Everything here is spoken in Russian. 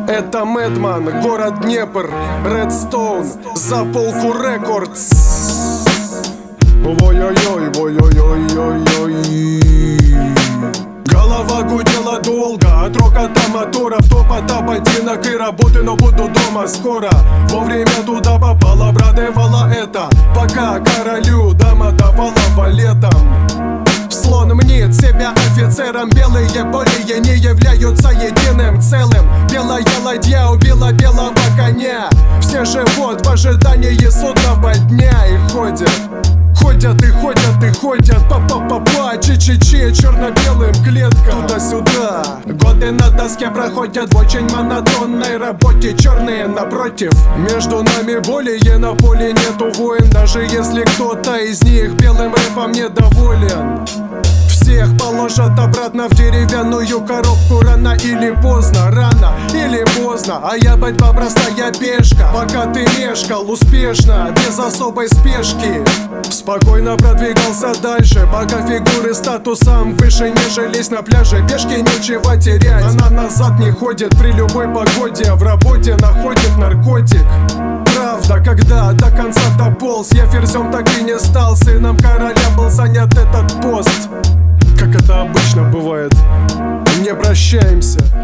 Это Мэдман, город Днепр, Редстоун, за полку рекордс. Ой-ой-ой, ой-ой-ой-ой-ой. Голова гудела долго от рокота моторов, топота ботинок и работы, но буду дома скоро. Вовремя туда попал, обрадовало это, пока королю дама давала валетом. Слон мнит себя офицером, белые более не являются единым целым. Белая ладья убила белого коня, все живут в ожидании судного дня и ходят. Ходят и ходят и ходят, па-па-па-па, чи-чи-чи, черно-белым клеткам туда-сюда. Годы на доске проходят в очень монотонной работе, черные напротив. Между нами более на поле нету войн, даже если кто-то из них белым рэпом недоволен. Всех положат обратно в деревянную коробку рано или поздно, рано или поздно. А я батьба простая пешка, пока ты мешкал успешно, без особой спешки. Спокойно продвигался дальше, пока фигуры статусом выше не жились на пляже. Пешки нечего терять, она назад не ходит при любой погоде. В работе находит наркотик. Правда, когда до конца дополз, я ферзем так и не стал. Сыном короля был занят этот пост. Как это обычно бывает, не прощаемся.